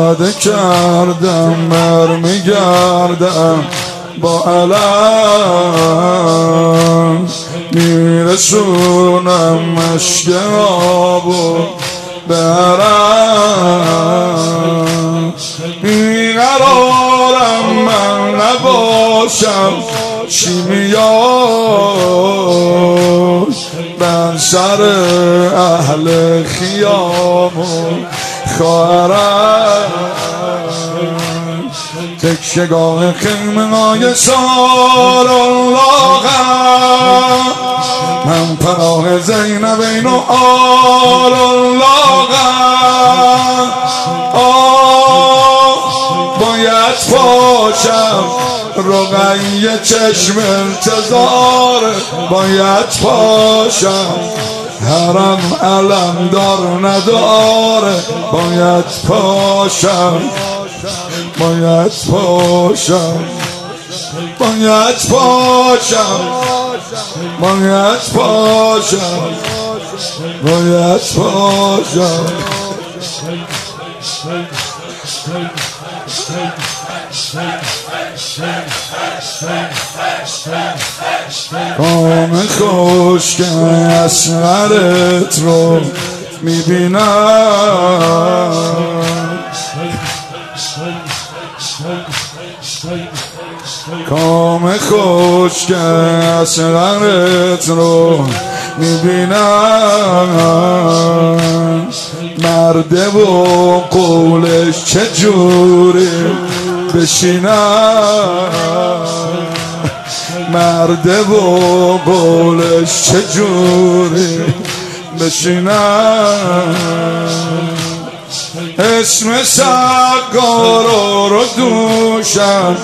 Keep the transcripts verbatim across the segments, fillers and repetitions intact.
پیاده کردم برمیگردم با علم میرسونم مشک آبو برم بیقرارم من نباشم شیمیاش بر سر اهل خیامون خواهرم تکشگاه خیمه های سال الله من پناه زینبین و آل الله باید پاشم رقیه چشم انتظار باید پاشم حرم علم دار نداره باید پاشم باید پاشم باید پاشم باید پاشم باید پاشم کام خوشک اصغرت رو میبینم کام خوشک اصغرت رو میبینم مرده و قولش چجوری بشینم مرده و قولش چجوری بشینم اسم سقارا رو دوشم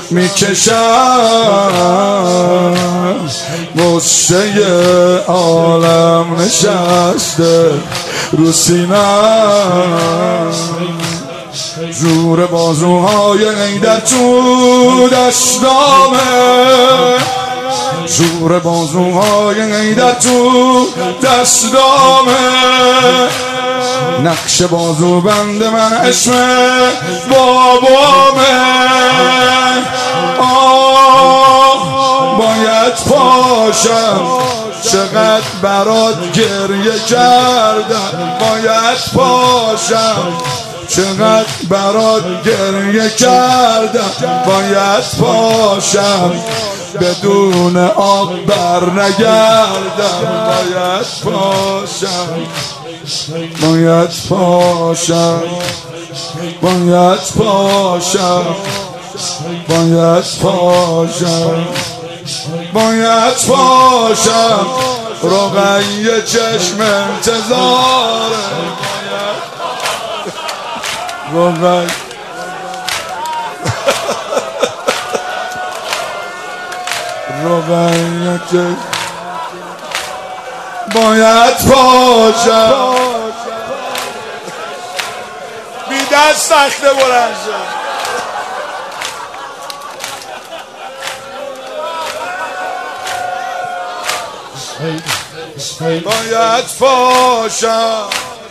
میکشم غصه عالم نشسته رو سینم زور بازوهای حیدر تو دستامه زور بازوهای حیدر تو دستامه نقش بازو بند من اسم بابامه آه باید پاشم چقدر برات گریه کردم باید پاشم چقدر برات گریه کردم باید پاشم بدون آب بر نگردم باید پاشم باید پاشم باید پاشم باید پاشم باید پاشم رقیه چشم انتظاره رقیه رقیه چشم باید پاشم بی دست تخته بلند شد باید پاشم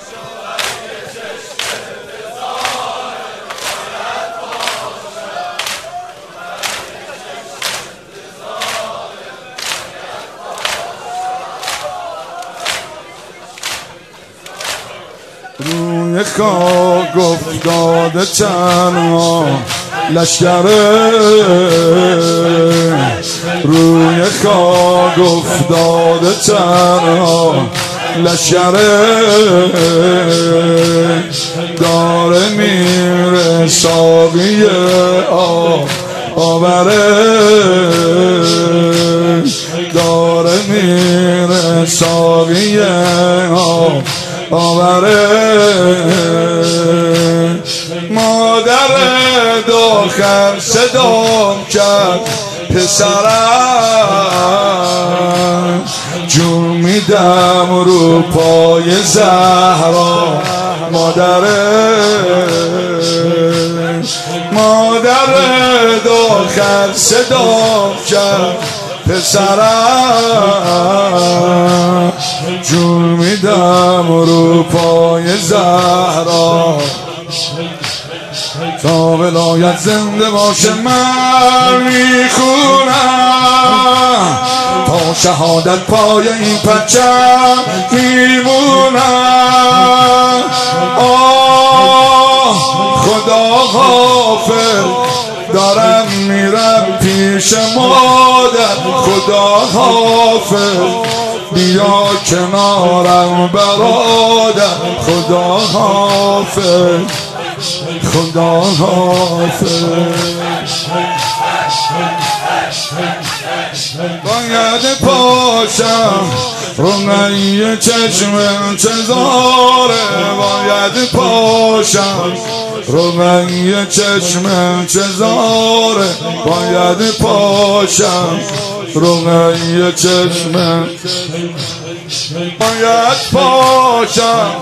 روی خاک افتاده تنها لشکره روی خاک افتاده تنها لشکره داره میره ساقی آب آوره داره میره ساقی آب آوره مادر داخل صدام کرد پسرم جون میدم رو پای زهرا مادره مادر داخل صدام کرد پسرم جون میدم رو پای زهرا تا ولایت زنده باشه من میخونم، تا شهادت پای این پرچم میمونم. آه خدا حافظ دارم میرم پیش مادر، خدا حافظ بیا کنارم برادر، خدا حافظ خدا حافظ. باید پاشم روی چشم انتظاره، باید پاشم روی چشم انتظاره، باید پاشم روی چشم، باید پاشم.